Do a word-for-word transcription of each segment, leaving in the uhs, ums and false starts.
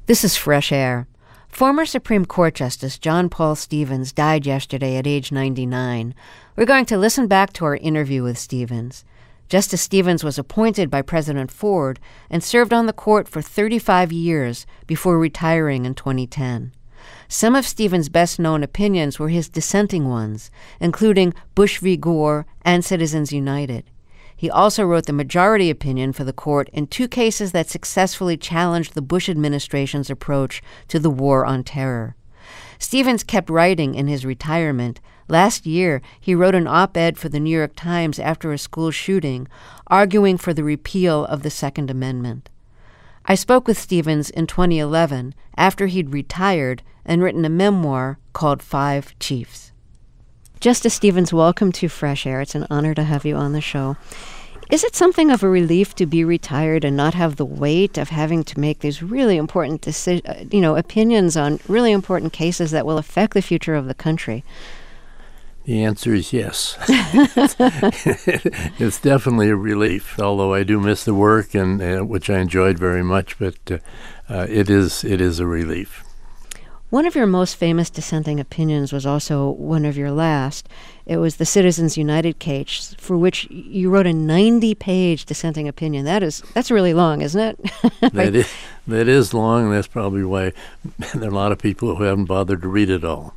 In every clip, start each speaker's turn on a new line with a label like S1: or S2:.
S1: This is Fresh Air. Former Supreme Court Justice John Paul Stevens died yesterday at age ninety-nine. We're going to listen back to our interview with Stevens. Justice Stevens was appointed by President Ford and served on the court for thirty-five years before retiring in twenty ten. Some of Stevens' best-known opinions were his dissenting ones, including Bush v. Gore and Citizens United. He also wrote the majority opinion for the court in two cases that successfully challenged the Bush administration's approach to the war on terror. Stevens kept writing in his retirement. Last year, he wrote an op-ed for the New York Times after a school shooting, arguing for the repeal of the Second Amendment. I spoke with Stevens in twenty eleven, after he'd retired and written a memoir called Five Chiefs. Justice Stevens, welcome to Fresh Air. It's an honor to have you on the show. Is it something of a relief to be retired and not have the weight of having to make these really important deci- you know, opinions on really important cases that will affect the future of the country?
S2: The answer is yes. It's definitely a relief, although I do miss the work, and uh, which I enjoyed very much, but uh, uh, it is it is a relief.
S1: One of your most famous dissenting opinions was also one of your last. It was the Citizens United case, for which you wrote a ninety-page dissenting opinion. That is, that's really long, isn't it?
S2: that, is, that is long, and that's probably why there are a lot of people who haven't bothered to read it all.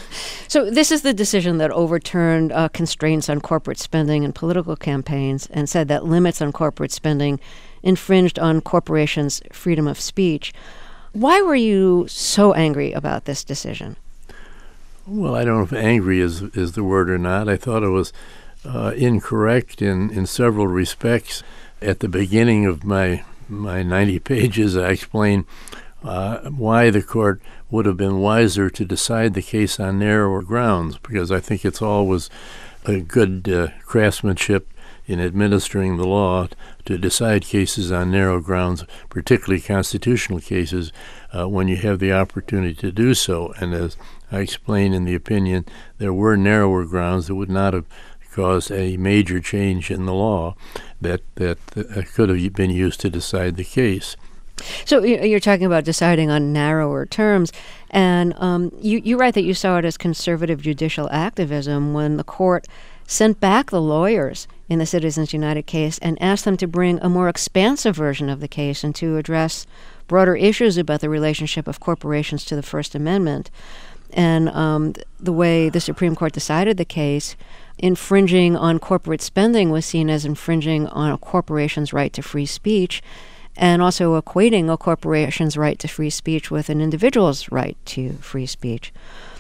S1: So this is the decision that overturned uh, constraints on corporate spending and political campaigns and said that limits on corporate spending infringed on corporations' freedom of speech. Why were you so angry about this decision?
S2: Well, I don't know if angry is is the word or not. I thought it was uh, incorrect in, in several respects. At the beginning of my my ninety pages, I explained uh, why the court would have been wiser to decide the case on narrower grounds, because I think it's always a good uh, craftsmanship in administering the law to decide cases on narrow grounds, particularly constitutional cases, uh, when you have the opportunity to do so. And as I explained in the opinion, there were narrower grounds that would not have caused a major change in the law that, that uh, could have been used to decide the case.
S1: So you're talking about deciding on narrower terms, and um, you, you write that you saw it as conservative judicial activism when the court sent back the lawyers in the Citizens United case and asked them to bring a more expansive version of the case and to address broader issues about the relationship of corporations to the First Amendment. And um, the way the Supreme Court decided the case, infringing on corporate spending was seen as infringing on a corporation's right to free speech, and also equating a corporation's right to free speech with an individual's right to free speech.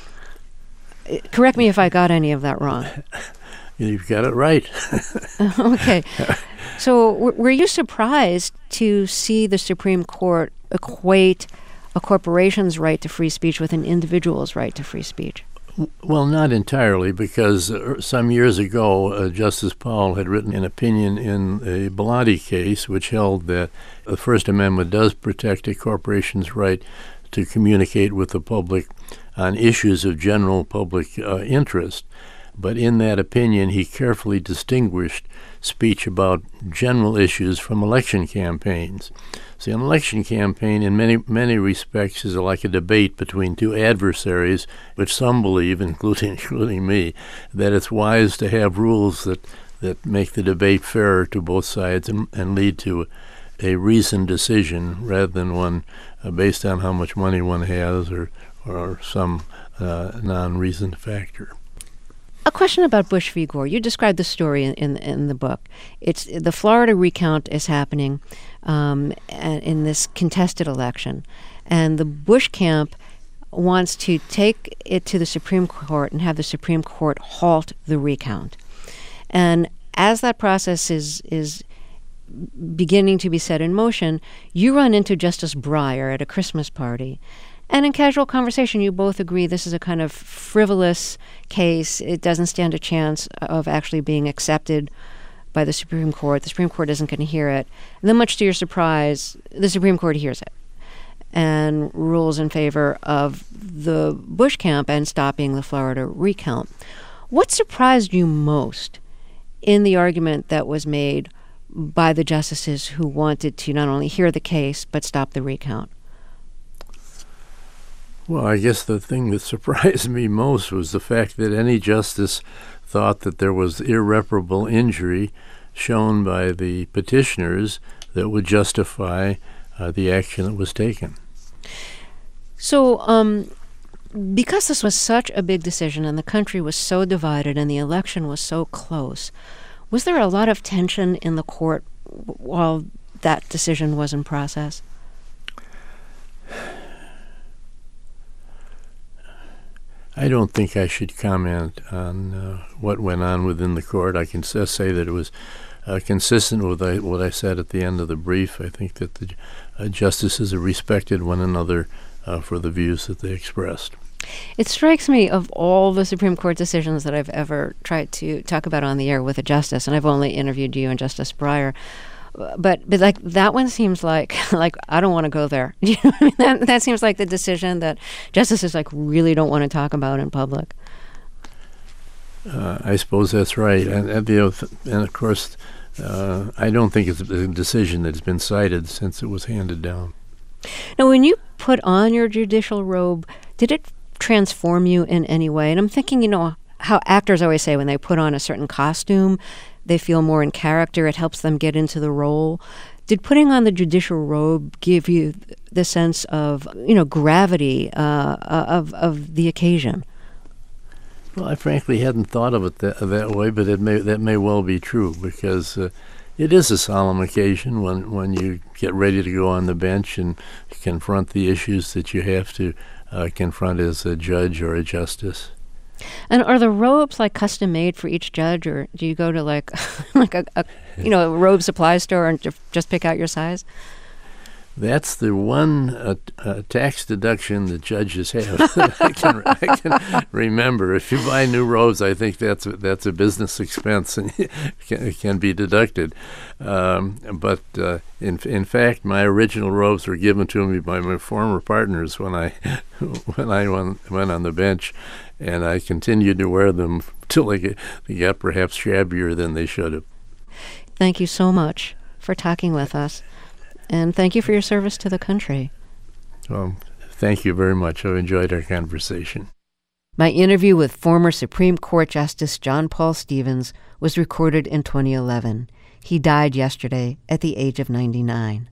S1: Correct me if I got any of that wrong.
S2: You've got it right.
S1: Okay. So w- were you surprised to see the Supreme Court equate a corporation's right to free speech with an individual's right to free speech?
S2: Well, not entirely, because uh, some years ago, uh, Justice Powell had written an opinion in the Bellotti case, which held that the First Amendment does protect a corporation's right to communicate with the public on issues of general public uh, interest. But in that opinion, he carefully distinguished speech about general issues from election campaigns. See, an election campaign in many many respects is like a debate between two adversaries, which some believe, including including me, that it's wise to have rules that, that make the debate fairer to both sides and, and lead to a reasoned decision rather than one uh, based on how much money one has or, or some uh, non-reasoned factor.
S1: A question about Bush v. Gore. You described the story in, in, in the book. It's the Florida recount is happening um, in this contested election, and the Bush camp wants to take it to the Supreme Court and have the Supreme Court halt the recount. And as that process is is beginning to be set in motion, you run into Justice Breyer at a Christmas party. And in casual conversation, you both agree this is a kind of frivolous case. It doesn't stand a chance of actually being accepted by the Supreme Court. The Supreme Court isn't going to hear it. And then, much to your surprise, the Supreme Court hears it and rules in favor of the Bush camp and stopping the Florida recount. What surprised you most in the argument that was made by the justices who wanted to not only hear the case but stop the recount?
S2: Well, I guess the thing that surprised me most was the fact that any justice thought that there was irreparable injury shown by the petitioners that would justify uh, the action that was taken.
S1: So, um, because this was such a big decision and the country was so divided and the election was so close, was there a lot of tension in the court while that decision was in process?
S2: I don't think I should comment on uh, what went on within the court. I can just say that it was uh, consistent with I, what I said at the end of the brief. I think that the uh, justices have respected one another uh, for the views that they expressed.
S1: It strikes me, of all the Supreme Court decisions that I've ever tried to talk about on the air with a justice, and I've only interviewed you and Justice Breyer, but but like that one seems like like I don't want to go there. You know what I mean? That that seems like the decision that justices like really don't want to talk about in public.
S2: Uh, I suppose that's right, and and, you know, and of course, uh, I don't think it's a decision that's been cited since it was handed down.
S1: Now, when you put on your judicial robe, did it transform you in any way? And I'm thinking, you know, how actors always say when they put on a certain costume, they feel more in character. It helps them get into the role. Did putting on the judicial robe give you the sense of, you know, gravity uh, of of the occasion?
S2: Well, I frankly hadn't thought of it that, that way, but it may that may well be true because uh, it is a solemn occasion when, when you get ready to go on the bench and confront the issues that you have to uh, confront as a judge or a justice.
S1: And are the robes like custom made for each judge, or do you go to like like a, a you know a robe supply store and just pick out your size?
S2: That's the one uh, uh, tax deduction that judges have. I can I can remember. If you buy new robes, I think that's a, that's a business expense and it can, it can be deducted. Um, but uh, in in fact, my original robes were given to me by my former partners when I when I went, went on the bench, and I continued to wear them till they, get, they got perhaps shabbier than they should have.
S1: Thank you so much for talking with us. And thank you for your service to the country.
S2: Well, thank you very much. I've enjoyed our conversation.
S1: My interview with former Supreme Court Justice John Paul Stevens was recorded in twenty eleven. He died yesterday at the age of ninety-nine.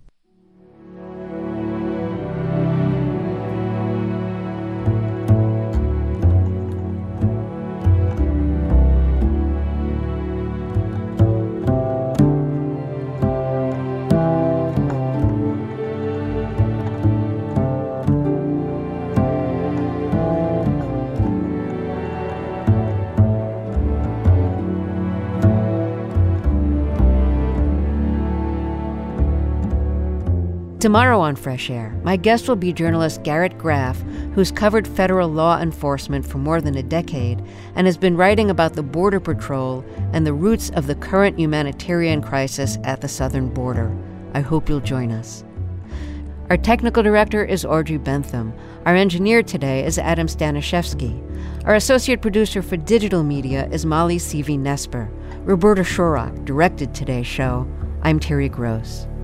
S1: Tomorrow on Fresh Air, my guest will be journalist Garrett Graff, who's covered federal law enforcement for more than a decade and has been writing about the Border Patrol and the roots of the current humanitarian crisis at the southern border. I hope you'll join us. Our technical director is Audrey Bentham. Our engineer today is Adam Stanishevsky. Our associate producer for digital media is Molly Seavey-Nesper. Roberta Shorrock directed today's show. I'm Terry Gross.